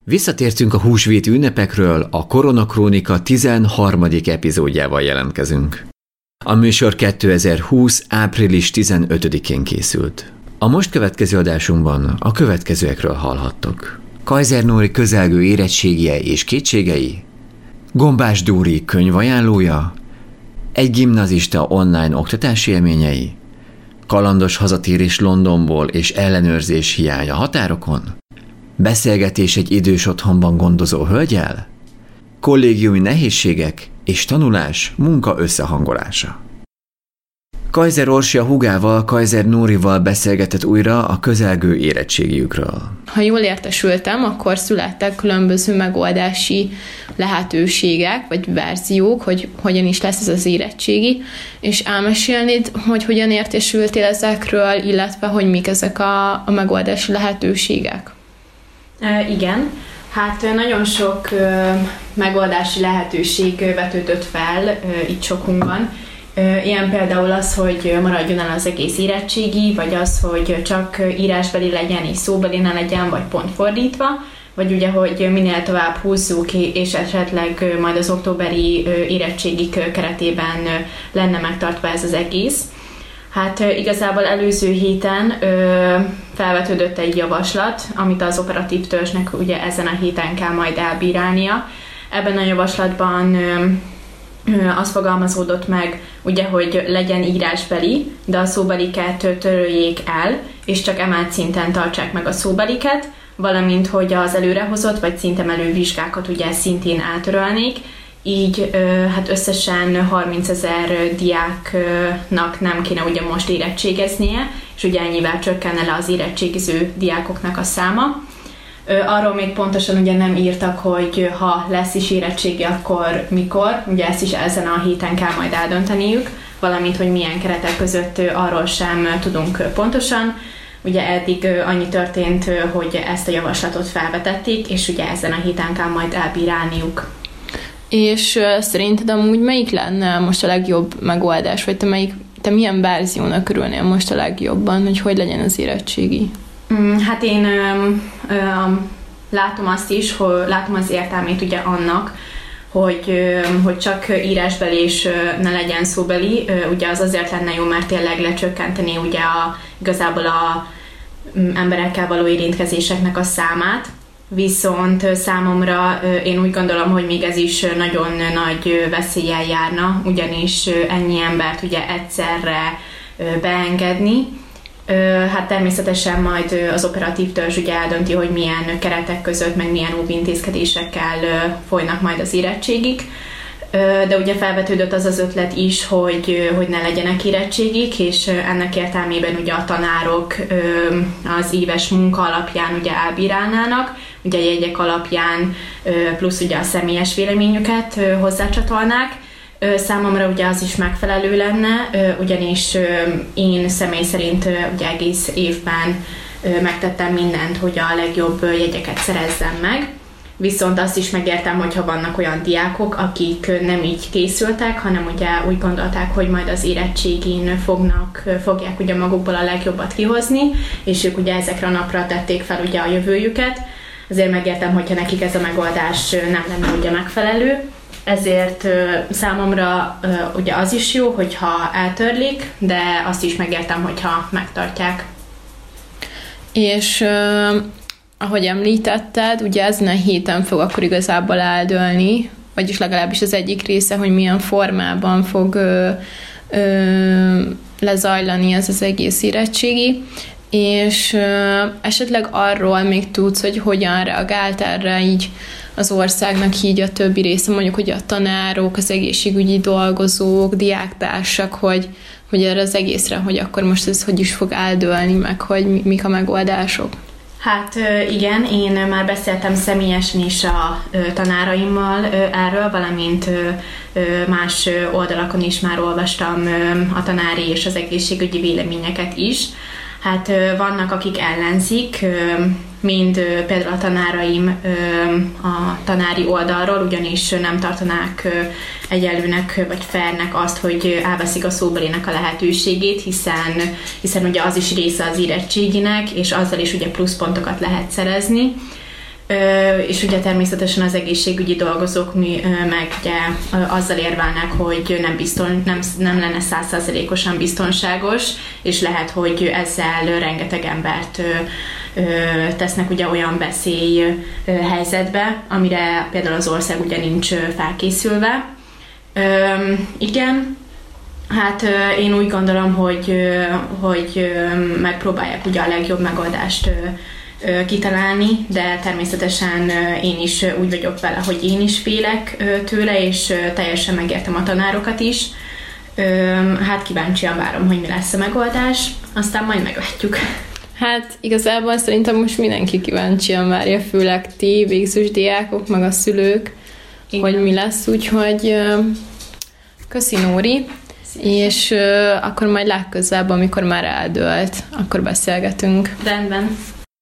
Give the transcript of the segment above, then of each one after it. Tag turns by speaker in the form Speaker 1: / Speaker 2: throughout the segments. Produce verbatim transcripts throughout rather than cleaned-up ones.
Speaker 1: Visszatértünk a húsvéti ünnepekről, a Koronakrónika tizenharmadik epizódjával jelentkezünk. A műsor kétezer-húsz. április tizenötödikén készült. A most következő adásunkban a következőekről hallhattok. Kaiser Nóri közelgő érettségie és kétségei, Gombás Dóri könyvajánlója, egy gimnazista online oktatási élményei, kalandos hazatérés Londonból és ellenőrzés hiánya határokon, beszélgetés egy idős otthonban gondozó hölgyel, kollégiumi nehézségek és tanulás munka összehangolása. Kaiser Orsi a húgával, Kaiser Nórival beszélgetett újra a közelgő érettségiükről.
Speaker 2: Ha jól értesültem, akkor születtek különböző megoldási lehetőségek, vagy verziók, hogy hogyan is lesz ez az érettségi, és elmesélnéd, hogy hogyan értesültél ezekről, illetve hogy mik ezek a, a megoldási lehetőségek?
Speaker 3: E, igen, hát nagyon sok ö, megoldási lehetőség vetődött fel ö, itt sokunkban. Ilyen például az, hogy maradjon el az egész érettségi, vagy az, hogy csak írásbeli legyen és szóbeli ne legyen, vagy pont fordítva, vagy ugye, hogy minél tovább húzzuk, és esetleg majd az októberi érettségik keretében lenne megtartva ez az egész. Hát igazából előző héten ö, felvetődött egy javaslat, amit az operatív törzsnek ugye ezen a héten kell majd elbírálnia. Ebben a javaslatban ö, az fogalmazódott meg, ugye, hogy legyen írásbeli, de a szóbeliket töröljék el, és csak emelt szinten tartsák meg a szóbeliket, valamint, hogy az előrehozott vagy szintemelő vizsgákat ugye szintén eltörölnék, így hát összesen harmincezer diáknak nem kéne ugye most érettségeznie, és ugye ennyivel csökkenne le az érettségiző diákoknak a száma. Arról még pontosan ugye nem írtak, hogy ha lesz is érettségi, akkor mikor, ugye ezt is ezen a héten kell majd eldönteniük, valamint, hogy milyen keretek között, arról sem tudunk pontosan. Ugye eddig annyi történt, hogy ezt a javaslatot felvetették, és ugye ezen a héten kell majd elbírálniuk.
Speaker 2: És szerinted amúgy melyik lenne most a legjobb megoldás, vagy te, melyik, te milyen verziónak örülnél most a legjobban, hogy hogy legyen az érettségi?
Speaker 3: Hát én ö, ö, látom azt is, hogy látom az értelmét ugye annak, hogy, ö, hogy csak írásbeli és ö, ne legyen szóbeli. Ö, ugye az azért lenne jó, mert tényleg lecsökkenteni ugye a, igazából a m, emberekkel való érintkezéseknek a számát. Viszont számomra ö, én úgy gondolom, hogy még ez is nagyon nagy veszéllyel járna, ugyanis ennyi embert ugye egyszerre ö, beengedni. Hát természetesen majd az operatív törzs ugye eldönti, hogy milyen keretek között, meg milyen óvintézkedésekkel folynak majd az érettségik. De ugye felvetődött az az ötlet is, hogy, hogy ne legyenek érettségik, és ennek értelmében ugye a tanárok az éves munka alapján ugye elbírálnának, ugye a jegyek alapján plusz ugye a személyes véleményüket hozzácsatolnák. Számomra ugye az is megfelelő lenne, ugyanis én személy szerint ugye egész évben megtettem mindent, hogy a legjobb jegyeket szerezzem meg. Viszont azt is megértem, hogyha vannak olyan diákok, akik nem így készültek, hanem ugye úgy gondolták, hogy majd az érettségén fognak, fogják ugye magukból a legjobbat kihozni, és ők ugye ezekre a napra tették fel ugye a jövőjüket. Azért megértem, hogyha nekik ez a megoldás nem lenne ugye megfelelő. Ezért számomra ugye az is jó, hogyha eltörlik, de azt is megértem, hogyha megtartják.
Speaker 2: És ahogy említetted, ugye ezen a héten fog akkor igazából eldőlni, vagyis legalábbis az egyik része, hogy milyen formában fog ö, ö, lezajlani ez az egész érettségi, és ö, esetleg arról még tudsz, hogy hogyan reagált erre így az országnak így a többi része, mondjuk, hogy a tanárok, az egészségügyi dolgozók, diáktársak, hogy, hogy erre az egészre, hogy akkor most ez hogy is fog eldőlni, meg hogy mik a megoldások.
Speaker 3: Hát igen, én már beszéltem személyesen is a tanáraimmal erről, valamint más oldalakon is már olvastam a tanári és az egészségügyi véleményeket is. Hát vannak, akik ellenzik, mind például a tanáraim a tanári oldalról, ugyanis nem tartanák egyenlőnek vagy fairnek azt, hogy elveszik a szóbelének a lehetőségét, hiszen, hiszen ugye az is része az érettséginek, és azzal is ugye pluszpontokat lehet szerezni. és ugye természetesen az egészségügyi dolgozók meg ugye azzal érvelnek, hogy nem, bizton, nem, nem lenne száz százalékosan biztonságos, és lehet, hogy ezzel rengeteg embert tesznek ugye olyan veszély helyzetbe, amire például az ország ugye nincs felkészülve. Igen, hát én úgy gondolom, hogy, hogy megpróbálják ugye a legjobb megoldást kitalálni, de természetesen én is úgy vagyok vele, hogy én is félek tőle, és teljesen megértem a tanárokat is. Hát kíváncsian várom, hogy mi lesz a megoldás, aztán majd meglátjuk.
Speaker 2: Hát igazából szerintem most mindenki kíváncsian várja, főleg ti, végzős diákok, meg a szülők, igen, hogy mi lesz, úgyhogy köszi Nóri, és akkor majd legközelebb, amikor már eldőlt, akkor beszélgetünk.
Speaker 3: Rendben.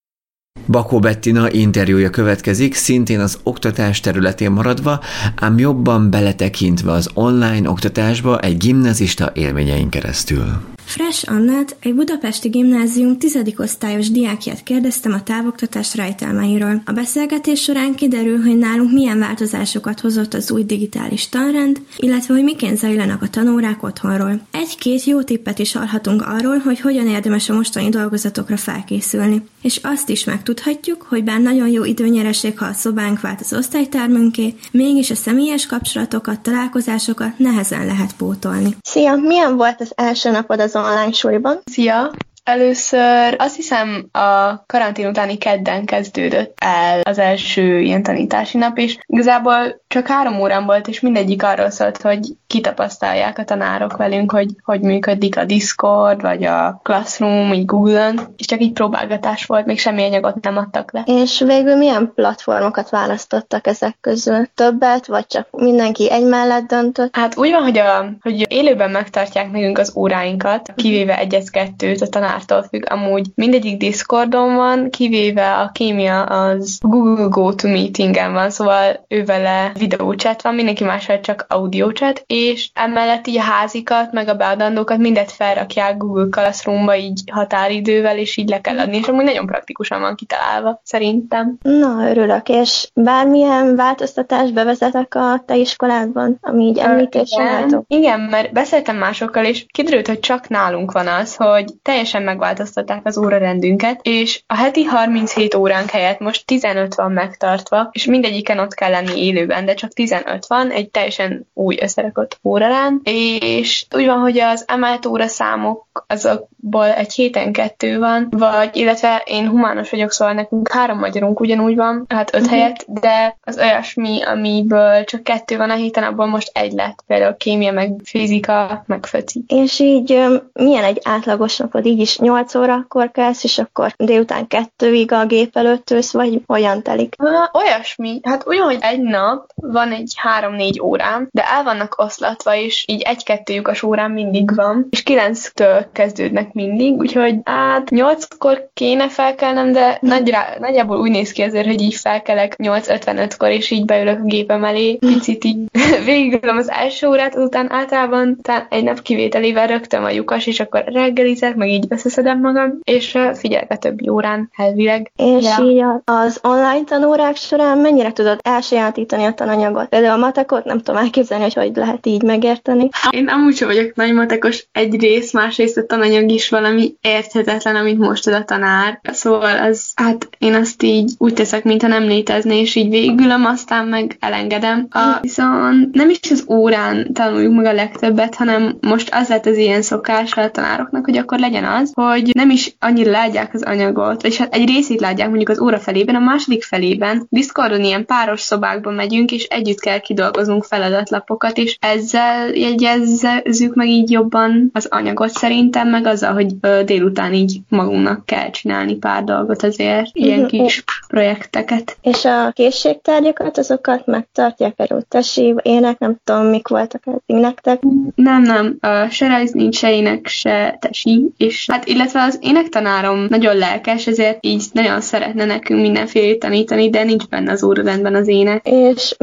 Speaker 1: Bakó Bettina interjúja következik, szintén az oktatás területén maradva, ám jobban beletekintve az online oktatásba egy gimnazista élményein keresztül.
Speaker 4: Fresh Annát, egy budapesti gimnázium tizedik osztályos diákját kérdeztem a távoktatás rejtelmeiről. A beszélgetés során kiderül, hogy nálunk milyen változásokat hozott az új digitális tanrend, illetve hogy miként zajlanak a tanórák otthonról. Egy-két jó tippet is hallhatunk arról, hogy hogyan érdemes a mostani dolgozatokra felkészülni. És azt is megtudhatjuk, hogy bár nagyon jó időnyereség, ha a szobánk vált az osztálytermünké, mégis a személyes kapcsolatokat, találkozásokat nehezen lehet pótolni.
Speaker 5: Szia! Milyen volt az első napod az online suliban?
Speaker 6: Szia! Először azt hiszem a karantén utáni kedden kezdődött el az első ilyen tanítási nap, és igazából csak három órán volt, és mindegyik arról szólt, hogy kitapasztalják a tanárok velünk, hogy hogy működik a Discord, vagy a Classroom, így Google-on, és csak így próbálgatás volt, még semmi anyagot nem adtak le.
Speaker 5: És végül milyen platformokat választottak ezek közül? Többet, vagy csak mindenki egy mellett döntött?
Speaker 6: Hát úgy van, hogy, a, hogy élőben megtartják nekünk az óráinkat, kivéve egyet-kettőt a tanártól függ. Amúgy mindegyik Discordon van, kivéve a kémia az Google GoToMeetingen van, szóval ővele videóchat van, mindenki máshol csak audiochat, és emellett így a házikat, meg a beadandókat mindet felrakják Google Classroomba így határidővel, és így le kell adni, és amúgy nagyon praktikusan van kitalálva, szerintem.
Speaker 5: Na, örülök, és bármilyen változtatást bevezetek a te iskoládban, ami így említésre látok?
Speaker 6: Igen, mert beszéltem másokkal, és kiderült, hogy csak nálunk van az, hogy teljesen megváltoztatták az órarendünket, és a heti harminchét óránk helyett most tizenöt van megtartva, és mindegyiken ott kell lenni élőben, de csak tizenöt van, egy teljesen új összerakott órarend, és úgy van, hogy az emelt óraszámok azokból egy héten kettő van, vagy, illetve én humános vagyok, szóval nekünk három magyarunk ugyanúgy van, hát öt helyett, de az olyasmi, amiből csak kettő van a héten, abból most egy lett, például kémia, meg fizika, meg föci.
Speaker 5: És így milyen egy átlagos napod? Így is nyolc órakor kezd, és akkor délután kettőig a gép előtt ülsz, vagy hogyan telik?
Speaker 6: Ha, olyasmi. Hát olyan, hogy egy nap van egy három-négy órám, de el vannak oszlatva, és így egy-kettő lyukas órám mindig van, és kilenctől kezdődnek mindig, úgyhogy hát nyolckor kéne felkelnem, de nagyra, nagyjából úgy néz ki azért, hogy így felkelek nyolc ötvenötkor, és így beülök a gépem elé, picit így végigülöm az első órát, azután általában egy nap kivételével rögtön a lyukas, és akkor reggelizek, meg így összeszedem magam, és figyelek a többi órán elvileg.
Speaker 5: És
Speaker 6: ja.
Speaker 5: így az online tanórák során mennyire tudod elsajátítani a tananyagot? Például a matekot nem tudom elképzelni, hogy hogy lehet így megérteni.
Speaker 6: Én amúgy sem vagyok nagy matekos egyrészt, másrészt a tananyag is valami érthetetlen, amit most ad a tanár. Szóval az, hát én azt így úgy teszek, mintha nem létezne, és így végülöm, aztán meg elengedem. A, viszont nem is az órán tanuljuk meg a legtöbbet, hanem most az lett az ilyen szokás a tanároknak, hogy akkor legyen az, hogy nem is annyira látják az anyagot, és hát egy részét látják mondjuk az óra felében, a második felében Discordon ilyen páros szobákban megyünk, és együtt kell kidolgoznunk feladatlapokat, és ezzel jegyezzük meg így jobban az anyagot szerintem, meg azzal, hogy ö, délután így magunknak kell csinálni pár dolgot azért, ilyen uh-huh. kis projekteket.
Speaker 5: És a készségtárgyakat, azokat megtartják elő tesi, ének, nem tudom, mik voltak eddig nektek?
Speaker 6: Nem, nem, uh, se rajz nincs, se ének, se tesi, és hát illetve az énektanárom nagyon lelkes, ezért így nagyon szeretne nekünk mindenfélét tanítani, de nincs benne az órarendben az ének.
Speaker 5: És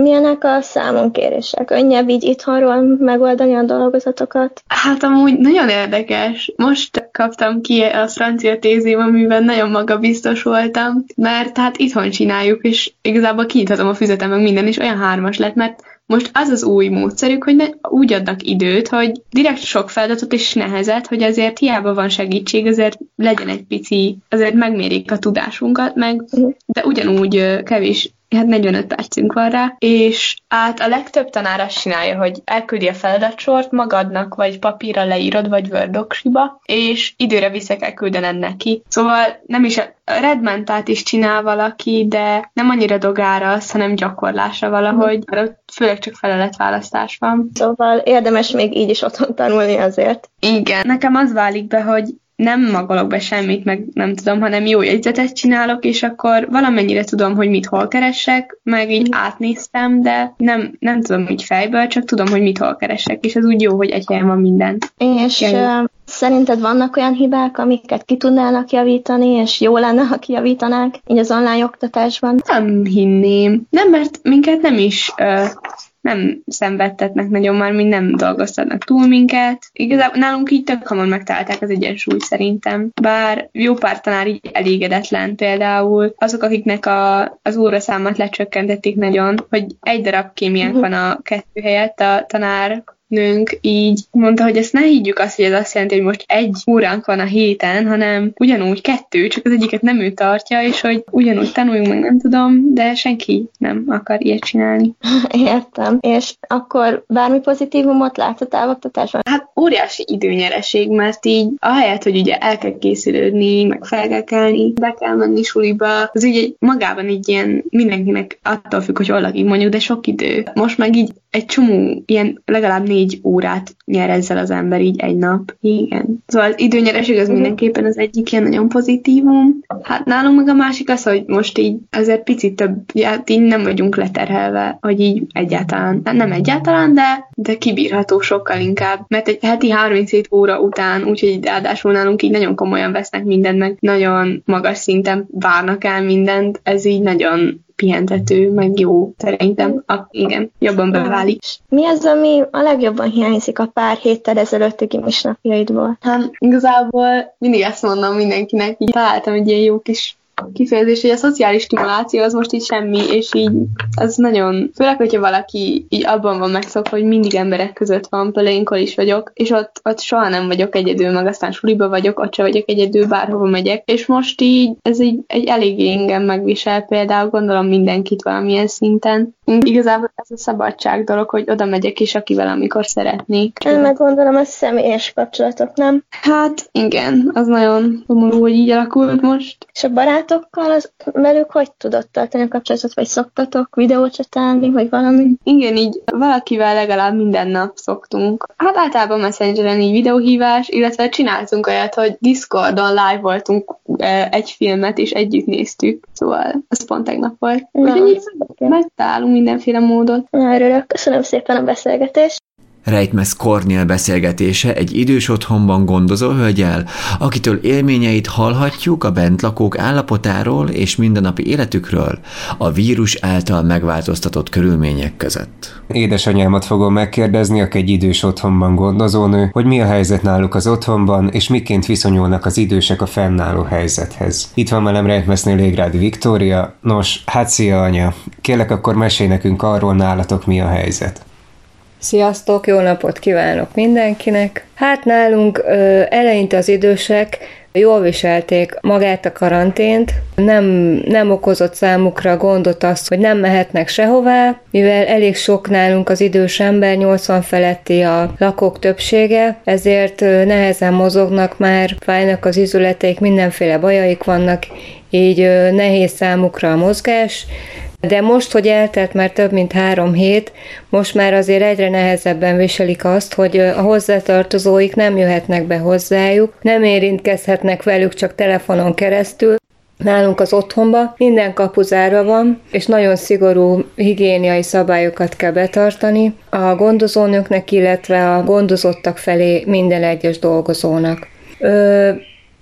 Speaker 5: Milyenek a számonkérések? Könnyebb így itthonról megoldani a dolgozatokat?
Speaker 6: Hát amúgy nagyon érdekes. Most kaptam ki a francia tézém, amiben nagyon magabiztos voltam, mert hát itthon csináljuk, és igazából kinyithatom a füzetem, meg minden, és olyan hármas lett, mert most az az új módszerük, hogy ne, úgy adnak időt, hogy direkt sok feladatot és nehezet, hogy azért hiába van segítség, azért legyen egy pici, azért megmérik a tudásunkat, meg, de ugyanúgy kevés, hát negyvenöt percünk van rá, és hát a legtöbb tanár azt csinálja, hogy elküldi a feladatsort magadnak, vagy papírra leírod, vagy Word doksiba, és időre vissza kell küldened neki. Szóval nem is a Redmentát is csinál valaki, de nem annyira dogára az, hanem gyakorlásra valahogy, mert ott főleg csak feleletválasztás van.
Speaker 5: Szóval érdemes még így is otthon tanulni azért.
Speaker 6: Igen, nekem az válik be, hogy nem magolok be semmit, meg nem tudom, hanem jó jegyzetet csinálok, és akkor valamennyire tudom, hogy mit hol keresek, meg így átnéztem, de nem, nem tudom így fejből, csak tudom, hogy mit hol keresek, és az úgy jó, hogy egy helyen van minden.
Speaker 5: És uh, szerinted vannak olyan hibák, amiket ki tudnának javítani, és jó lenne, ha kijavítanák így az online oktatásban?
Speaker 6: Nem hinném. Nem, mert minket nem is... Uh, nem szenvedtetnek nagyon már, mind nem dolgoztatnak túl minket. Igazából nálunk így tök hamar megtalálták az egyensúlyt szerintem. Bár jó pár tanár így elégedetlen például. Azok, akiknek a, az óraszámot lecsökkentették nagyon, hogy egy darab kémiánk van a kettő helyett, a tanár nőnk így mondta, hogy ezt ne higgyük azt, hogy ez azt jelenti, hogy most egy óránk van a héten, hanem ugyanúgy kettő, csak az egyiket nem ő tartja, és hogy ugyanúgy tanuljunk, meg nem tudom, de senki nem akar ilyet csinálni.
Speaker 5: Értem. És akkor bármi pozitívumot látsz a távoktatásban?
Speaker 6: Hát óriási időnyereség, mert így ahelyett, hogy ugye el kell készülődni, meg fel kell kelni, be kell menni suliba, az ugye magában így ilyen mindenkinek attól függ, hogy hol lakik mondjuk, de sok idő. Most meg így egy csomó ilyen legalább négy órát nyer ezzel az ember így egy nap. Igen. Szóval az időnyereség az mindenképpen az egyik ilyen nagyon pozitívum. Hát nálunk meg a másik az, hogy most így azért picit több, hát így nem vagyunk leterhelve, hogy így egyáltalán, hát nem egyáltalán, de, de kibírható sokkal inkább. Mert egy heti harminchét óra után, úgyhogy ráadásul nálunk így nagyon komolyan vesznek mindent, meg nagyon magas szinten várnak el mindent, ez így nagyon pihentető, meg jó, szerintem. A, igen, jobban beválik.
Speaker 5: Mi az, ami a legjobban hiányzik a pár héttel ezelőtti gimis napjaidból?
Speaker 6: Hát igazából mindig ezt mondom mindenkinek, így találtam egy ilyen jó kis kifejezés, hogy a szociális stimuláció az most így semmi, és így az nagyon, főleg, hogyha valaki így abban van megszokva, hogy mindig emberek között van, például én is vagyok, és ott, ott soha nem vagyok egyedül, meg aztán suliba vagyok, ott se vagyok egyedül, bárhova megyek, és most így ez így egy eléggé engem megvisel, például gondolom mindenkit valamilyen szinten. Igazából ez a szabadság dolog, hogy oda megyek is, akivel amikor szeretnék.
Speaker 5: Én meg gondolom, ez személyes kapcsolatok, nem?
Speaker 6: Hát igen, az nagyon szomorú, hogy így alakult most.
Speaker 5: És a barátokkal az, velük hogy tudod tartani a kapcsolatot, vagy szoktatok videócsatálni, vagy valami?
Speaker 6: Igen, így valakivel legalább minden nap szoktunk. Hát általában Messengeren így videóhívás, illetve csináltunk olyat, hogy Discordon live voltunk egy filmet, és együtt néztük. Szóval ez pont tegnap volt. Úgyhogy így megtalálunk mindenféle módot.
Speaker 5: Na, örülök. Köszönöm szépen a beszélgetést.
Speaker 1: Reitmez Kornél beszélgetése egy idős otthonban gondozó hölgyel, akitől élményeit hallhatjuk a bentlakók állapotáról és mindennapi életükről a vírus által megváltoztatott körülmények között.
Speaker 7: Édesanyámat fogom megkérdezni, aki egy idős otthonban gondozónő, hogy mi a helyzet náluk az otthonban, és miként viszonyulnak az idősek a fennálló helyzethez. Itt van velem Reitmeznél Légrádi Viktória. Nos, hát szia anya! Kérlek, akkor mesélj nekünk arról, nálatok mi a helyzet.
Speaker 8: Sziasztok, jó napot kívánok mindenkinek! Hát nálunk ö, eleinte az idősek jól viselték magát a karantént, nem, nem okozott számukra gondot az, hogy nem mehetnek sehová, mivel elég sok nálunk az idős ember, nyolcvan feletti a lakók többsége, ezért ö, nehezen mozognak már, fájnak az izületeik, mindenféle bajaik vannak, így ö, nehéz számukra a mozgás. De most, hogy eltelt már több mint három hét, most már azért egyre nehezebben viselik azt, hogy a hozzátartozóik nem jöhetnek be hozzájuk, nem érintkezhetnek velük csak telefonon keresztül. Nálunk az otthonban minden kapu zárva van, és nagyon szigorú higiéniai szabályokat kell betartani a gondozónőknek, illetve a gondozottak felé minden egyes dolgozónak. Ö,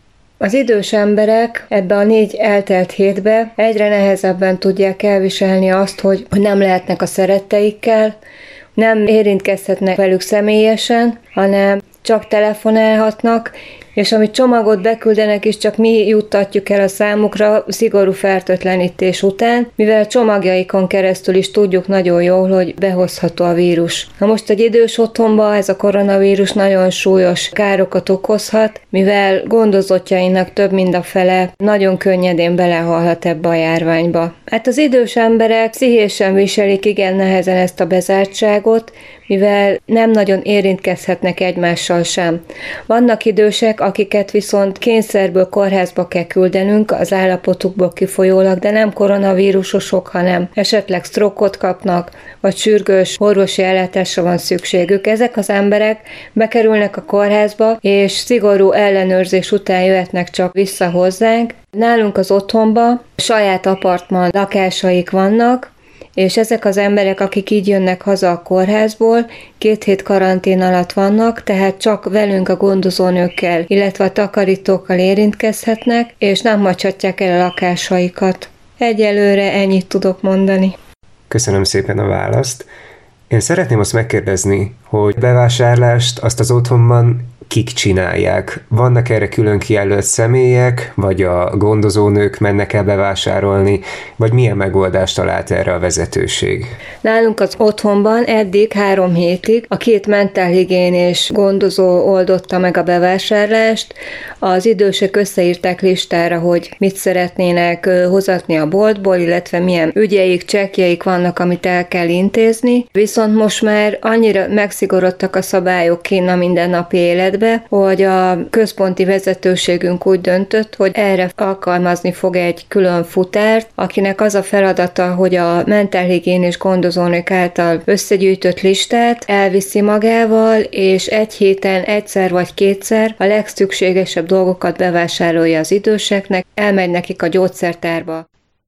Speaker 8: Az idős emberek ebbe a négy eltelt hétbe egyre nehezebben tudják elviselni azt, hogy nem lehetnek a szeretteikkel, nem érintkezhetnek velük személyesen, hanem csak telefonálhatnak, és amit csomagot beküldenek is, csak mi juttatjuk el a számukra szigorú fertőtlenítés után, mivel a csomagjaikon keresztül is tudjuk nagyon jól, hogy behozható a vírus. Na most egy idős otthonban ez a koronavírus nagyon súlyos károkat okozhat, mivel gondozottjainak több mint a fele nagyon könnyedén belehalhat ebbe a járványba. Hát az idős emberek pszichésen viselik igen nehezen ezt a bezártságot, mivel nem nagyon érintkezhetnek egymással sem. Vannak idősek, akiket viszont kényszerből kórházba kell küldenünk az állapotukból kifolyólag, de nem koronavírusosok, hanem esetleg sztrókot kapnak, vagy sürgős orvosi ellátásra van szükségük. Ezek az emberek bekerülnek a kórházba, és szigorú ellenőrzés után jöhetnek csak vissza hozzánk. Nálunk az otthonba saját apartman lakásaik vannak, és ezek az emberek, akik így jönnek haza a kórházból, két hét karantén alatt vannak, tehát csak velünk a gondozónőkkel, illetve a takarítókkal érintkezhetnek, és nem hagyhatják el a lakásaikat. Egyelőre ennyit tudok mondani.
Speaker 7: Köszönöm szépen a választ. Én szeretném azt megkérdezni, hogy bevásárlást azt az otthonban kik csinálják? Vannak erre külön kijelölt személyek, vagy a gondozónők mennek el bevásárolni, vagy milyen megoldást talált erre a vezetőség?
Speaker 8: Nálunk az otthonban eddig három hétig a két mentálhigiénés gondozó oldotta meg a bevásárlást. Az idősek összeírták listára, hogy mit szeretnének hozatni a boltból, illetve milyen ügyeik, csekkjeik vannak, amit el kell intézni. Viszont most már annyira megszigorodtak a szabályok kinn a mindennapi életben, hogy a központi vezetőségünk úgy döntött, hogy erre alkalmazni fog egy külön futárt, akinek az a feladata, hogy a mentálhigiénés gondozónők által összegyűjtött listát elviszi magával, és egy héten egyszer vagy kétszer a legszükségesebb dolgokat bevásárolja az időseknek, elmegy nekik a gyógyszertárba.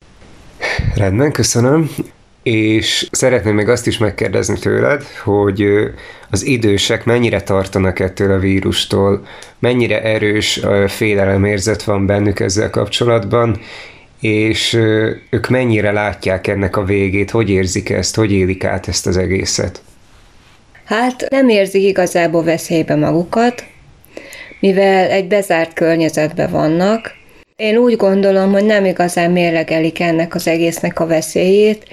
Speaker 7: Rendben, köszönöm. És szeretném még azt is megkérdezni tőled, hogy az idősek mennyire tartanak ettől a vírustól, mennyire erős félelemérzet van bennük ezzel kapcsolatban, és ők mennyire látják ennek a végét, hogy érzik ezt, hogy élik át ezt az egészet?
Speaker 8: Hát nem érzik igazából veszélybe magukat, mivel egy bezárt környezetben vannak. Én úgy gondolom, hogy nem igazán mérlegelik ennek az egésznek a veszélyét,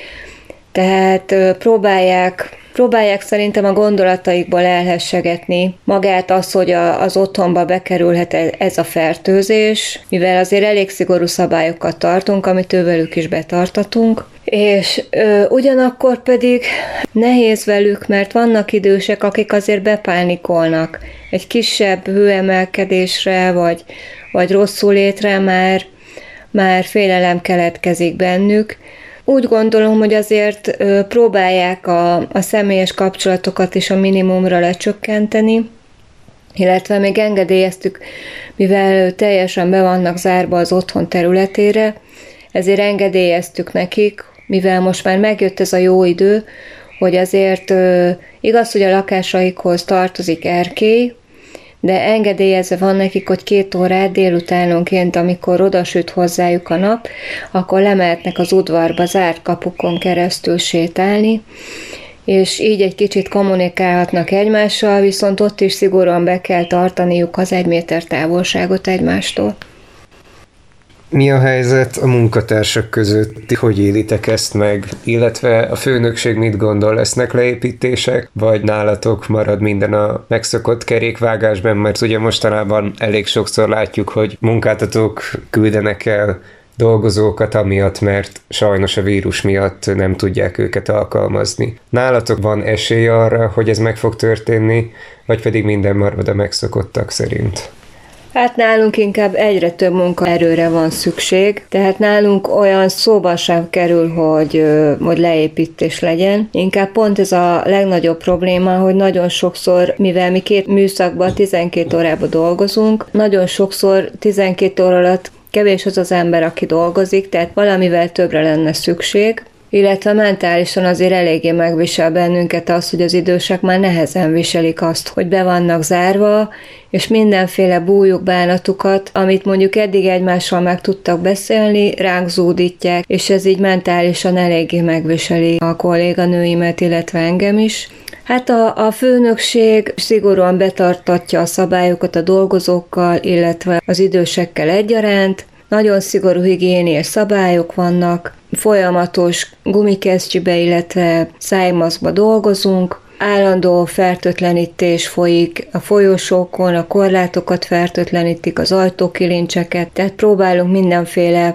Speaker 8: tehát próbálják, próbálják szerintem a gondolataikból elhessegetni magát az, hogy a, az otthonba bekerülhet ez a fertőzés, mivel azért elég szigorú szabályokat tartunk, amit ővelük is betartatunk, és ö, ugyanakkor pedig nehéz velük, mert vannak idősek, akik azért bepánikolnak. Egy kisebb hőemelkedésre, vagy, vagy rosszul létre már, már félelem keletkezik bennük. Úgy gondolom, hogy azért ö, próbálják a, a személyes kapcsolatokat is a minimumra lecsökkenteni, illetve még engedélyeztük, mivel teljesen be vannak zárva az otthon területére, ezért engedélyeztük nekik, mivel most már megjött ez a jó idő, hogy azért ö, igaz, hogy a lakásaikhoz tartozik erkély, de engedélyezve van nekik, hogy két órát délutánonként, amikor odasüt hozzájuk a nap, akkor lemehetnek az udvarba zárt kapukon keresztül sétálni, és így egy kicsit kommunikálhatnak egymással, viszont ott is szigorúan be kell tartaniuk az egy méter távolságot egymástól.
Speaker 7: Mi a helyzet a munkatársak között? Hogy élitek ezt meg? Illetve a főnökség mit gondol? Lesznek leépítések? Vagy nálatok marad minden a megszokott kerékvágásban? Mert ugye mostanában elég sokszor látjuk, hogy munkáltatók küldenek el dolgozókat amiatt, mert sajnos a vírus miatt nem tudják őket alkalmazni. Nálatok van esély arra, hogy ez meg fog történni, vagy pedig minden marad a megszokottak szerint?
Speaker 8: Hát nálunk inkább egyre több munkaerőre van szükség, tehát nálunk olyan szóba sem kerül, hogy, hogy leépítés legyen. Inkább pont ez a legnagyobb probléma, hogy nagyon sokszor, mivel mi két műszakban tizenkét órában dolgozunk, nagyon sokszor tizenkét óra alatt kevés az az ember, aki dolgozik, tehát valamivel többre lenne szükség. illetve mentálisan azért eléggé megvisel bennünket az, hogy az idősek már nehezen viselik azt, hogy be vannak zárva, és mindenféle bújuk bánatukat, amit mondjuk eddig egymással meg tudtak beszélni, ránk zúdítják, és ez így mentálisan eléggé megviseli a kolléganőimet, illetve engem is. Hát a, a főnökség szigorúan betartatja a szabályokat a dolgozókkal, illetve az idősekkel egyaránt. Nagyon szigorú higiéniás szabályok vannak, folyamatos gumikesztyűbe, illetve szájmaszkba dolgozunk, állandó fertőtlenítés folyik a folyosókon, a korlátokat fertőtlenítik, az ajtókilincseket, tehát próbálunk mindenféle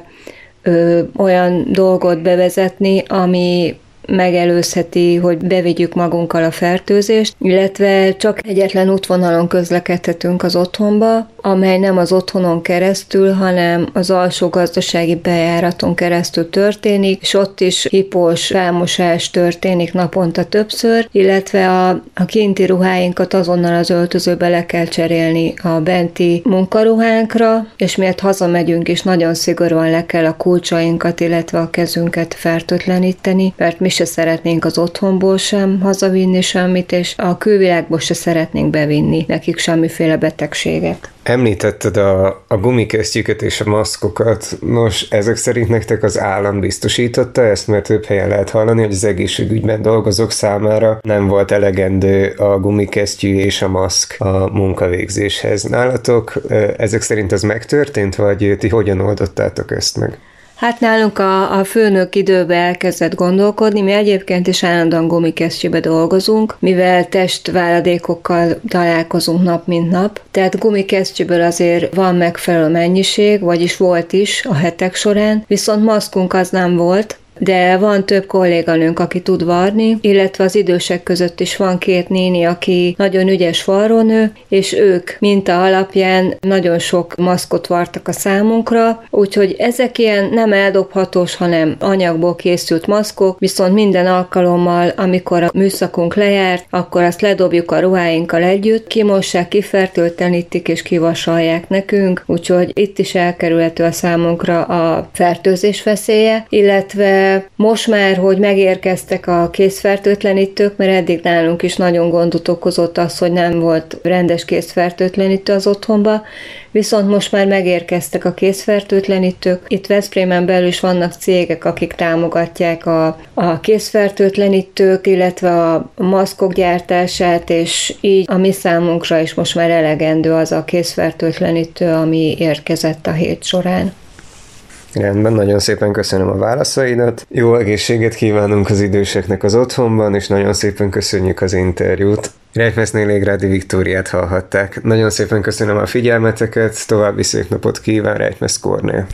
Speaker 8: ö, olyan dolgot bevezetni, ami megelőzheti, hogy bevigyük magunkkal a fertőzést, illetve csak egyetlen útvonalon közlekedhetünk az otthonba, amely nem az otthonon keresztül, hanem az alsó gazdasági bejáraton keresztül történik, és ott is hipós rámosás történik naponta többször, illetve a, a kinti ruháinkat azonnal az öltözőbe le kell cserélni a benti munkaruhánkra, és miért hazamegyünk is, nagyon szigorúan le kell a kulcsainkat, illetve a kezünket fertőtleníteni, mert mi se szeretnénk az otthonból sem hazavinni semmit, és a külvilágból se szeretnénk bevinni nekik semmiféle betegséget.
Speaker 7: Említetted a, a gumikesztyűket és a maszkokat. Nos, ezek szerint nektek az állam biztosította ezt, mert több helyen lehet hallani, hogy az egészségügyben dolgozók számára nem volt elegendő a gumikesztyű és a maszk a munkavégzéshez. Nálatok ezek szerint ez megtörtént, vagy ti hogyan oldottátok ezt meg?
Speaker 8: Hát nálunk a, a főnök időbe elkezdett gondolkodni, mi egyébként is állandóan gumikesztyűbe dolgozunk, mivel testváladékokkal találkozunk nap mint nap, tehát gumikesztyűből azért van megfelelő mennyiség, vagyis volt is a hetek során, viszont maszkunk az nem volt, de van több kolléganőnk, aki tud varni, illetve az idősek között is van két néni, aki nagyon ügyes varrónő, és ők minta alapján nagyon sok maszkot vartak a számunkra, úgyhogy ezek ilyen nem eldobhatós, hanem anyagból készült maszkok, viszont minden alkalommal, amikor a műszakunk lejárt, akkor azt ledobjuk a ruháinkkal együtt, kimossák, kifertőtlenítik és kivasalják nekünk, úgyhogy itt is elkerülhető a számunkra a fertőzés veszélye, illetve most már, hogy megérkeztek a készfertőtlenítők, mert eddig nálunk is nagyon gondot okozott az, hogy nem volt rendes készfertőtlenítő az otthonba, viszont most már megérkeztek a készfertőtlenítők. Itt Veszprémen belül is vannak cégek, akik támogatják a, a készfertőtlenítők, illetve a maszkok gyártását, és így a mi számunkra is most már elegendő az a készfertőtlenítő, ami érkezett a hét során.
Speaker 7: Rendben, nagyon szépen köszönöm a válaszaidat. Jó egészséget kívánunk az időseknek az otthonban, és nagyon szépen köszönjük az interjút. Rejtmesznél Légrádi Viktóriát hallhatták. Nagyon szépen köszönöm a figyelmeteket, további szép napot kíván Rejtmesz Kornél.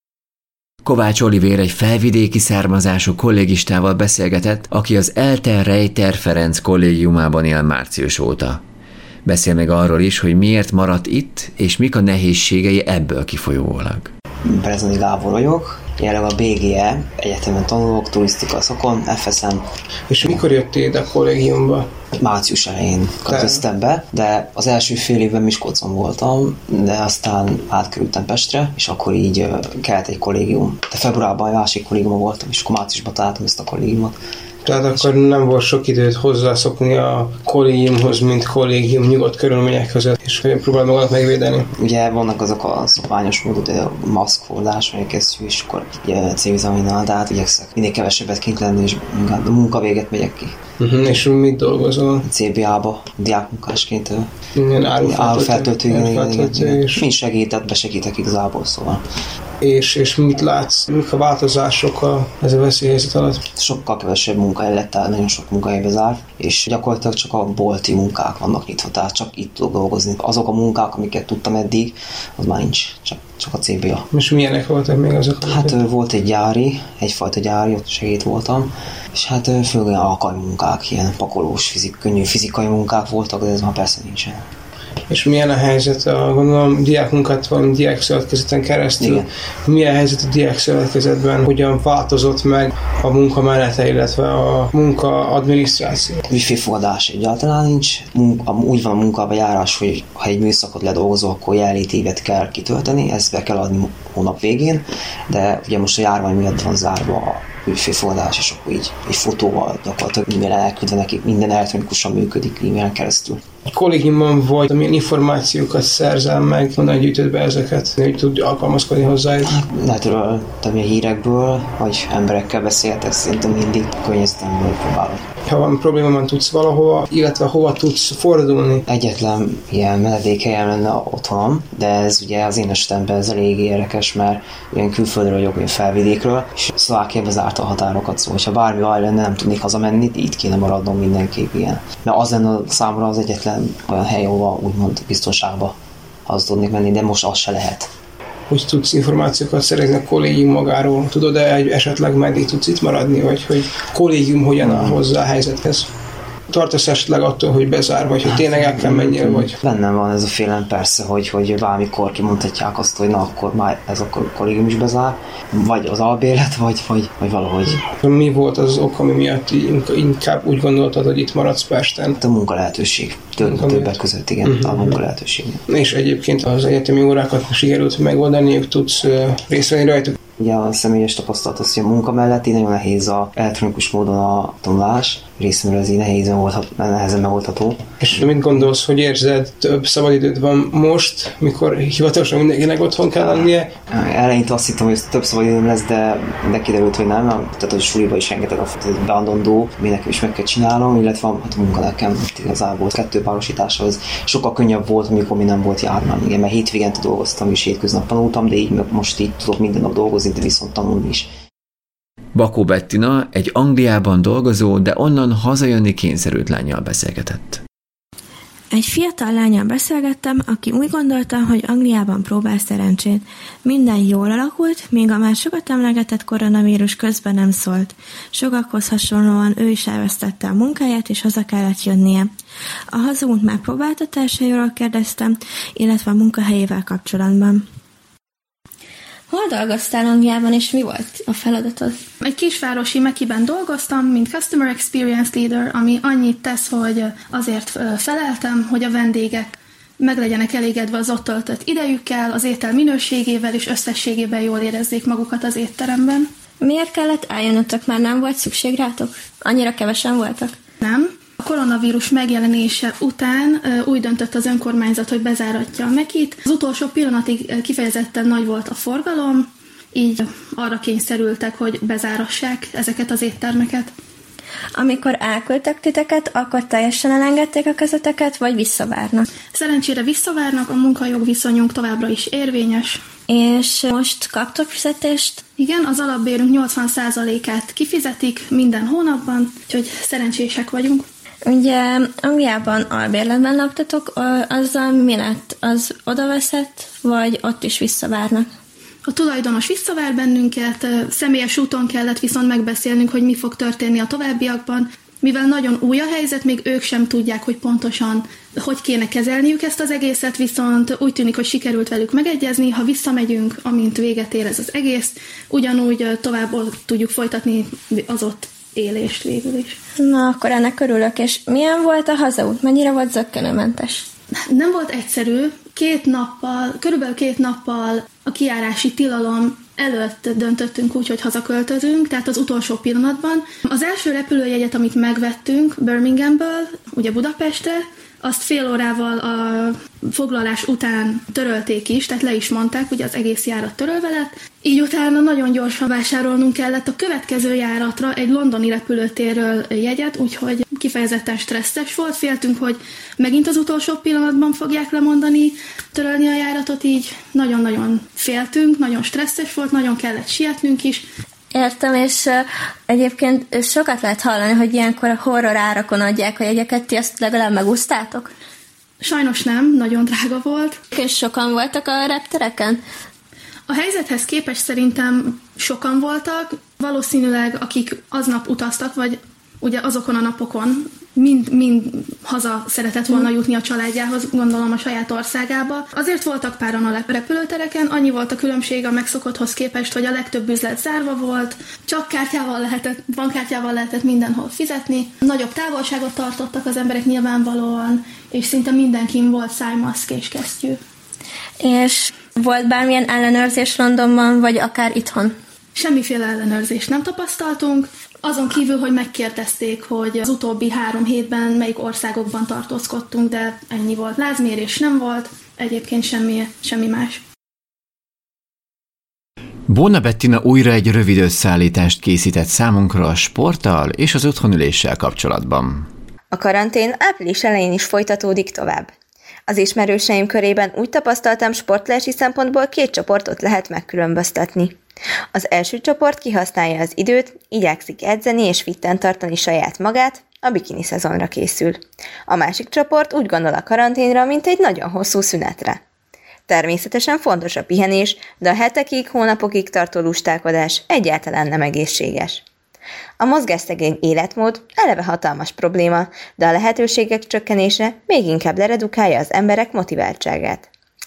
Speaker 1: Kovács Olivér egy felvidéki származású kollégistával beszélgetett, aki az Elter Rejter Ferenc kollégiumában él március óta. Beszél meg arról is, hogy miért maradt itt, és mik a nehézségei ebből kifolyólag.
Speaker 9: Brezani Gábor vagyok, jelenleg a bé gé e egyetemen tanulok, turisztika szakon, ef es em.
Speaker 10: És mikor jöttél ide a kollégiumba?
Speaker 9: Március elején költöztem be, de az első fél évben Miskolcon voltam, de aztán átkerültem Pestre, és akkor így kellett egy kollégium. De februárban egy másik kollégiumban voltam, és akkor márciusban találtam ezt a kollégiumot.
Speaker 10: Tehát akkor nem volt sok időt hozzászokni a kollégiumhoz, mint kollégium nyugodt körülmények között, és hogyan próbálod magadat megvédeni?
Speaker 9: Ugye vannak azok a szokványos módot, a maszkfordás, vagy a kesztyű, és akkor C-vitaminnal, de hát igyekszek minél kevesebbet kint lenni, és a munka véget megyek ki.
Speaker 10: Uh-huh. És mit dolgozol?
Speaker 9: cé bé á-ba, diákmunkásként.
Speaker 10: Ilyen árufeltöltő.
Speaker 9: Mind segített, besegítek igazából, szóval.
Speaker 10: És, és mit látsz? Mik a változások a, ez a veszélyhelyzet alatt?
Speaker 9: Sokkal kevesebb munkahely lett el, nagyon sok munkahely bezárt, és gyakorlatilag csak a bolti munkák vannak nyitva, tehát csak itt tudok dolgozni. Azok a munkák, amiket tudtam eddig, az már nincs, csak, csak a cé bé á.
Speaker 10: És milyenek voltak még azok?
Speaker 9: Hát amiket? Volt egy gyári, egyfajta gyári, ott segít voltam, és hát főleg alkalmi munkák, ilyen pakolós, fizik, könnyű fizikai munkák voltak, de ez már persze nincsen.
Speaker 10: És milyen a helyzet, a, gondolom diákmunkát van diákszövetkezeten keresztül. Igen. Milyen a helyzet a diákszövetkezetben, hogyan változott meg a munka menete, illetve a munka adminisztráció? Wifi fogadás egyáltalán nincs. Úgy van a munkában járás, hogy ha egy műszakot ledolgozol, akkor jelenlétévet kell kitölteni, ezt be kell adni hónap végén, de ugye most a járvány miatt van zárva
Speaker 9: ügyfélfogadás, és akkor így egy fotóval gyakorlatilag e-mail elküldve nekik, minden elektronikusan működik e-mailen keresztül.
Speaker 10: Kollégiumban vagy, amilyen információkat szerzel meg, honnan gyűjtöd be ezeket, hogy tud alkalmazkodni hozzájuk?
Speaker 9: Netről, tehát hírekből, vagy emberekkel beszéltek, szerintem mindig környezetemből próbálom.
Speaker 10: Ha van probléma van, tudsz valahova, illetve hova tudsz fordulni?
Speaker 9: Egyetlen ilyen menedékhelyem lenne otthonom, de ez ugye az én esetemben ez elég érdekes, mert ilyen külföldről vagyok, ilyen felvidékről, és Szlovákia bezárta a határokat, szóval ha bármi baj lenne, nem tudnék hazamenni, itt kéne maradnom mindenképp ilyen. Mert az lenne számomra az egyetlen olyan hely, ahol úgymond biztonságba az tudnék menni, de most az se lehet.
Speaker 10: Hogy tudsz információkat szerezni a kollégium magáról? Tudod-e, hogy esetleg meddig tudsz itt maradni, vagy hogy a kollégium hogyan áll hozzá a helyzethez? Tartasz esetleg attól, hogy bezár, vagy hogy tényleg el kell menjél, vagy?
Speaker 9: Bennem van ez a félelem persze, hogy, hogy bármikor kimondhatják azt, hogy na akkor már ez a kollégium is bezár, vagy az albérlet, vagy, vagy, vagy valahogy.
Speaker 10: Mi volt az ok, ami miatt inkább úgy gondoltad, hogy itt maradsz Pesten?
Speaker 9: A munkalehetőség. Több, többek között, igen, uh-huh. a munkalehetőség.
Speaker 10: És egyébként az egyetemi órákat sikerült megoldani, hogy tudsz részt venni rajtuk?
Speaker 9: Ugye a személyes tapasztalat az, hogy a munka mellett így nagyon nehéz a elektronikus módon a tanulás, részemről ez így nehézen volt, nehezen megoldható.
Speaker 10: És mit gondolsz, hogy érzed, több szabadidőd van most, mikor hivatalosan mindenkinek otthon kell lennie?
Speaker 9: Eleinte azt hittem, hogy több szabadidőm lesz, de, de kiderült, hogy nem. Tehát, hogy suliba is rengeteg a beadandó, mi nekem is meg kell csinálnom, illetve hát a munka nekem igazából kettő párosítása, az sokkal könnyebb volt, amikor mi nem volt járvány. Igen, mert hétvégente dolgoztam és hétköznap tanultam, de így most így tudok minden nap dolgozni, de viszont tanulni is.
Speaker 1: Bakó Bettina egy Angliában dolgozó, de onnan hazajönni kényszerült lánnyal beszélgetett.
Speaker 4: Egy fiatal lánnyal beszélgettem, aki úgy gondolta, hogy Angliában próbál szerencsét. Minden jól alakult, még a már sokat emlegetett koronavírus közben nem szólt. Sokakhoz hasonlóan ő is elvesztette a munkáját, és haza kellett jönnie. A hazút megpróbáltatásairól kérdeztem, illetve a munkahelyével kapcsolatban. Hol dolgoztál Angliában, és mi volt a feladatod?
Speaker 11: Egy kisvárosi Mekiben dolgoztam, mint Customer Experience Leader, ami annyit tesz, hogy azért feleltem, hogy a vendégek meg legyenek elégedve az ott töltött idejükkel, az étel minőségével és összességében jól érezzék magukat az étteremben.
Speaker 4: Miért kellett eljönnötök, már nem volt szükség rátok? Annyira kevesen voltak?
Speaker 11: Nem. A koronavírus megjelenése után úgy döntött az önkormányzat, hogy bezáratja a Mekit. Az utolsó pillanatig kifejezetten nagy volt a forgalom, így arra kényszerültek, hogy bezárassák ezeket az éttermeket.
Speaker 4: Amikor elküldtek titeket, akkor teljesen elengedték a kezeteket, vagy visszavárnak?
Speaker 11: Szerencsére visszavárnak, a munkajogviszonyunk továbbra is érvényes.
Speaker 4: És most kaptok fizetést?
Speaker 11: Igen, az alapbérünk nyolcvan százalékát kifizetik minden hónapban, úgyhogy szerencsések vagyunk.
Speaker 4: Ugye Angliában albérletben laktatok, azzal mi lett? Az odaveszett, vagy ott is visszavárnak?
Speaker 11: A tulajdonos visszavár bennünket, személyes úton kellett viszont megbeszélnünk, hogy mi fog történni a továbbiakban. Mivel nagyon új a helyzet, még ők sem tudják, hogy pontosan hogy kéne kezelniük ezt az egészet, viszont úgy tűnik, hogy sikerült velük megegyezni, ha visszamegyünk, amint véget ér ez az egész, ugyanúgy tovább tudjuk folytatni az ott élést végül is.
Speaker 4: Na, akkor ennek örülök, és milyen volt a hazaút? Mennyire volt zökkenőmentes?
Speaker 11: Nem volt egyszerű. Két nappal, körülbelül két nappal a kijárási tilalom előtt döntöttünk úgy, hogy hazaköltözünk, tehát az utolsó pillanatban. Az első repülőjegyet, amit megvettünk Birminghamből, ugye Budapestre, azt fél órával a foglalás után törölték is, tehát le is mondták, ugye az egész járat törölve lett. Így utána nagyon gyorsan vásárolnunk kellett a következő járatra egy londoni repülőtérről jegyet, úgyhogy kifejezetten stresszes volt. Féltünk, hogy megint az utolsó pillanatban fogják lemondani, törölni a járatot, így nagyon-nagyon féltünk, nagyon stresszes volt, nagyon kellett sietnünk is.
Speaker 4: Értem, és uh, egyébként sokat lehet hallani, hogy ilyenkor a horror árakon adják a jegyeket, ti ezt legalább megúsztátok?
Speaker 11: Sajnos nem, nagyon drága volt.
Speaker 4: És sokan voltak a reptereken?
Speaker 11: A helyzethez képest szerintem sokan voltak, valószínűleg akik aznap utaztak, vagy ugye azokon a napokon mind, mind haza szeretett volna jutni a családjához, gondolom a saját országába. Azért voltak páran a repülőtereken, annyi volt a különbség a megszokotthoz képest, hogy a legtöbb üzlet zárva volt, csak kártyával lehetett, bankkártyával lehetett mindenhol fizetni. Nagyobb távolságot tartottak az emberek nyilvánvalóan, és szinte mindenkin volt szájmaszk és kesztyű.
Speaker 4: És volt bármilyen ellenőrzés Londonban, vagy akár itthon?
Speaker 11: Semmiféle ellenőrzést nem tapasztaltunk, azon kívül, hogy megkérdezték, hogy az utóbbi három hétben melyik országokban tartózkodtunk, de ennyi volt. Lázmérés nem volt, egyébként semmi, semmi más.
Speaker 1: Bóna Bettina újra egy rövid összeállítást készített számunkra a sporttal és az otthonüléssel kapcsolatban.
Speaker 12: A karantén április elején is folytatódik tovább. Az ismerőseim körében úgy tapasztaltam, sportlási szempontból két csoportot lehet megkülönböztetni. Az első csoport kihasználja az időt, igyekszik edzeni és fitten tartani saját magát, a bikini szezonra készül. A másik csoport úgy gondol a karanténra, mint egy nagyon hosszú szünetre. Természetesen fontos a pihenés, de a hetekig, hónapokig tartó lustálkodás egyáltalán nem egészséges. A mozgásszegény életmód eleve hatalmas probléma, de a lehetőségek csökkenése még inkább leredukálja az emberek motiváltságát.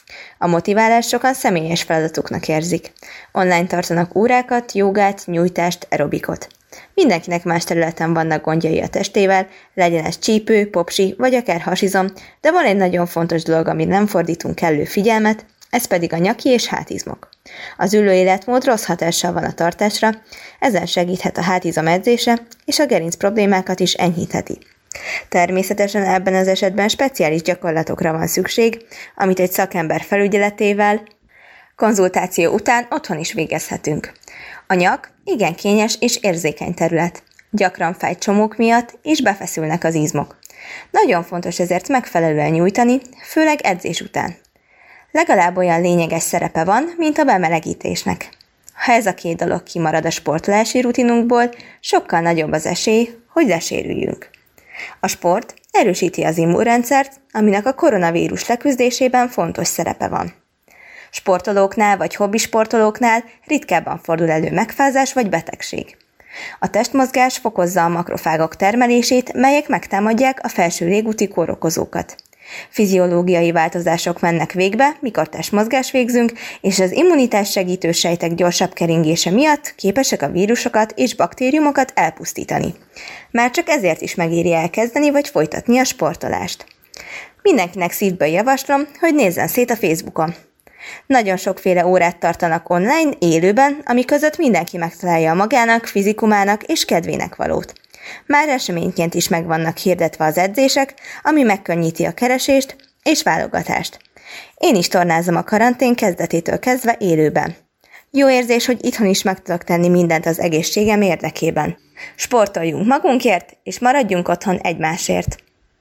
Speaker 12: A motiválást sokan személyes feladatuknak érzik. Online tartanak órákat, jogát, nyújtást, aerobikot. Mindenkinek más területen vannak gondjai a testével, legyen ez csípő, popsi vagy akár hasizom, de van egy nagyon fontos dolog, amire nem fordítunk kellő figyelmet, ez pedig a nyaki és hátizmok. Az ülő életmód rossz hatással van a tartásra, ezen segíthet a hátizom edzése, és a gerinc problémákat is enyhítheti. Természetesen ebben az esetben speciális gyakorlatokra van szükség, amit egy szakember felügyeletével, konzultáció után otthon is végezhetünk. A nyak igen kényes és érzékeny terület. Gyakran fáj csomók miatt, és befeszülnek az izmok. Nagyon fontos ezért megfelelően nyújtani, főleg edzés után. Legalább olyan lényeges szerepe van, mint a bemelegítésnek. Ha ez a két dolog kimarad a sportolási rutinunkból, sokkal nagyobb az esély, hogy lesérüljünk. A sport erősíti az immunrendszert, aminek a koronavírus leküzdésében fontos szerepe van. Sportolóknál vagy hobbisportolóknál ritkábban fordul elő megfázás vagy betegség. A testmozgás fokozza a makrofágok termelését, melyek megtámadják a felső légúti kórokozókat. Fiziológiai változások mennek végbe, mikor testmozgás végzünk, és az immunitás segítő sejtek gyorsabb keringése miatt képesek a vírusokat és baktériumokat elpusztítani. Már csak ezért is megéri elkezdeni vagy folytatni a sportolást. Mindenkinek szívből javaslom, hogy nézzen szét a Facebookon. Nagyon sokféle órát tartanak online, élőben, ami között mindenki megtalálja a magának, fizikumának és kedvének valót. Már eseményként is meg vannak hirdetve az edzések, ami megkönnyíti a keresést és válogatást. Én is tornázom a karantén kezdetétől kezdve élőben. Jó érzés, hogy itthon is meg tudok tenni mindent az egészségem érdekében. Sportoljunk magunkért, és maradjunk otthon egymásért.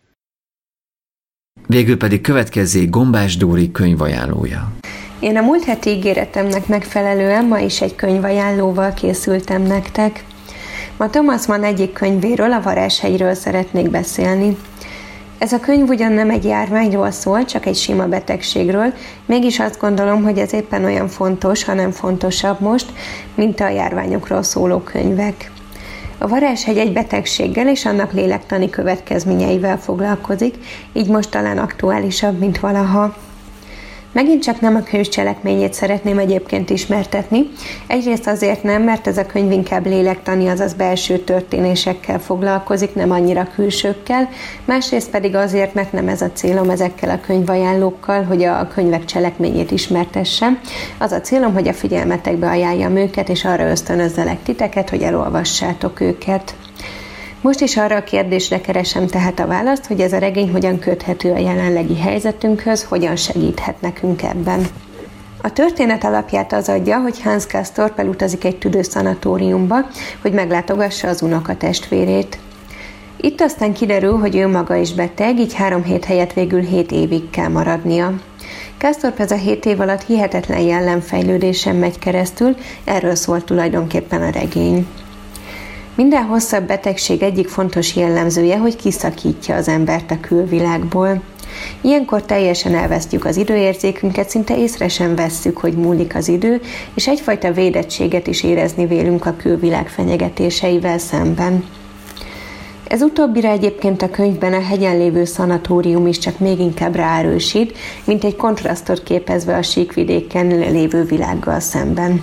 Speaker 1: Végül pedig következzék Gombás Dóri könyvajánlója.
Speaker 13: Én a múlt heti ígéretemnek megfelelően ma is egy könyvajánlóval készültem nektek. Ma Thomas Mann egyik könyvéről, a Varázshegyről szeretnék beszélni. Ez a könyv ugyan nem egy járványról szól, csak egy sima betegségről, mégis azt gondolom, hogy ez éppen olyan fontos, hanem fontosabb most, mint a járványokról szóló könyvek. A Varázshegy egy betegséggel és annak lélektani következményeivel foglalkozik, így most talán aktuálisabb, mint valaha. Megint csak nem a könyv cselekményét szeretném egyébként ismertetni. Egyrészt azért nem, mert ez a könyv inkább lélektani, azaz belső történésekkel foglalkozik, nem annyira külsőkkel. Másrészt pedig azért, mert nem ez a célom ezekkel a könyvajánlókkal, hogy a könyvek cselekményét ismertessem. Az a célom, hogy a figyelmetekbe ajánljam őket, és arra ösztönözzelek titeket, hogy elolvassátok őket. Most is arra a kérdésre keresem tehát a választ, hogy ez a regény hogyan köthető a jelenlegi helyzetünkhöz, hogyan segíthet nekünk ebben. A történet alapját az adja, hogy Hans Castorp elutazik egy tüdőszanatóriumba, hogy meglátogassa az unokatestvérét. Itt aztán kiderül, hogy ő maga is beteg, így három hét helyett végül hét évig kell maradnia. Castorp ez a hét év alatt hihetetlen jellemfejlődésen megy keresztül, erről szól tulajdonképpen a regény. Minden hosszabb betegség egyik fontos jellemzője, hogy kiszakítja az embert a külvilágból. Ilyenkor teljesen elvesztjük az időérzékünket, szinte észre sem vesszük, hogy múlik az idő, és egyfajta védettséget is érezni vélünk a külvilág fenyegetéseivel szemben. Ez utóbbira egyébként a könyvben a hegyen lévő szanatórium is csak még inkább ráerősít, mint egy kontrasztot képezve a síkvidéken lévő világgal szemben.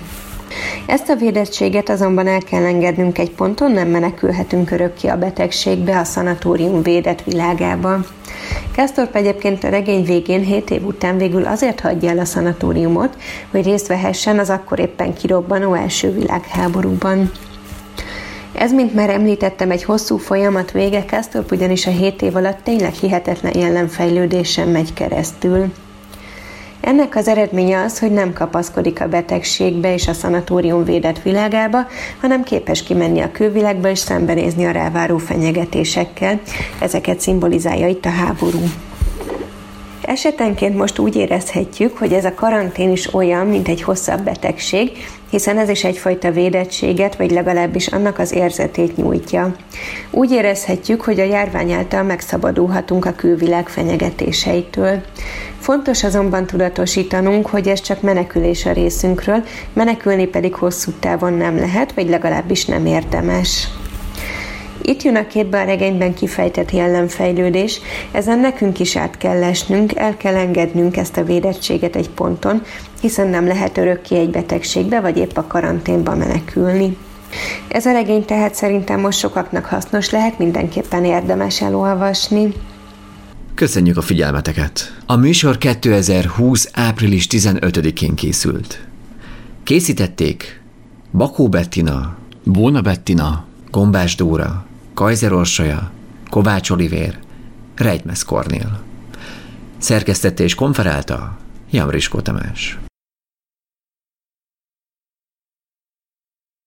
Speaker 13: Ezt a védettséget azonban el kell engednünk egy ponton, nem menekülhetünk örökké a betegségbe, a szanatórium védett világába. Castorp egyébként a regény végén hét év után végül azért hagyja el a szanatóriumot, hogy részt vehessen az akkor éppen kirobbanó első világháborúban. Ez, mint már említettem, egy hosszú folyamat vége, Castorp ugyanis a hét év alatt tényleg hihetetlen jellemfejlődésen megy keresztül. Ennek az eredménye az, hogy nem kapaszkodik a betegségbe és a szanatórium védett világába, hanem képes kimenni a külvilágba és szembenézni a ráváró fenyegetésekkel. Ezeket szimbolizálja itt a háború. Esetenként most úgy érezhetjük, hogy ez a karantén is olyan, mint egy hosszabb betegség, hiszen ez is egyfajta védettséget, vagy legalábbis annak az érzetét nyújtja. Úgy érezhetjük, hogy a járvány által megszabadulhatunk a külvilág fenyegetéseitől. Fontos azonban tudatosítanunk, hogy ez csak menekülés a részünkről, menekülni pedig hosszú távon nem lehet, vagy legalábbis nem érdemes. Itt jön a képbe a regényben kifejtett jellemfejlődés, ezen nekünk is át kell esnünk, el kell engednünk ezt a védettséget egy ponton, hiszen nem lehet örökké egy betegségbe vagy épp a karanténba menekülni. Ez a regény tehát szerintem most sokaknak hasznos lehet, mindenképpen érdemes elolvasni.
Speaker 1: Köszönjük a figyelmeteket! A műsor kétezer-húsz. április tizenötödikén készült. Készítették Bakó Bettina, Bóna Bettina, Gombás Dóra, Kajzer Orsolya, Kovács Olivér, Rejtmez Kornél. Szerkesztette és konferálta Jamriskó Tamás.